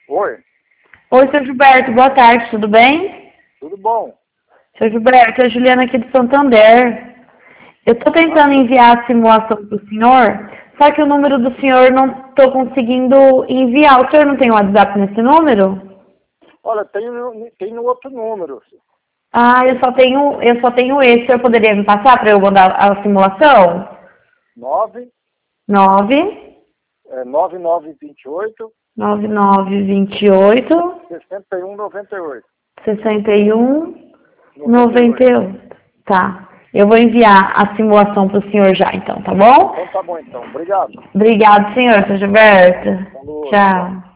Oi, Oi, seu Gilberto, boa tarde, tudo bem? tudo bom? Seu Gilberto, é a Juliana aqui de Santander. Eu estou tentando enviar a simulação para o senhor, só que o número do senhor não estou conseguindo enviar. O senhor não tem WhatsApp nesse número? Olha, tem um outro número. Ah, eu só tenho esse. O senhor poderia me passar para eu mandar a simulação? 9, 9 9928 9928 6198. 61 98. 98. Tá. Eu vou enviar a simulação para o senhor já, então, tá bom? Então tá bom então. Obrigado. Obrigado, senhor, seu Gilberto. Falou, tchau. Tchau.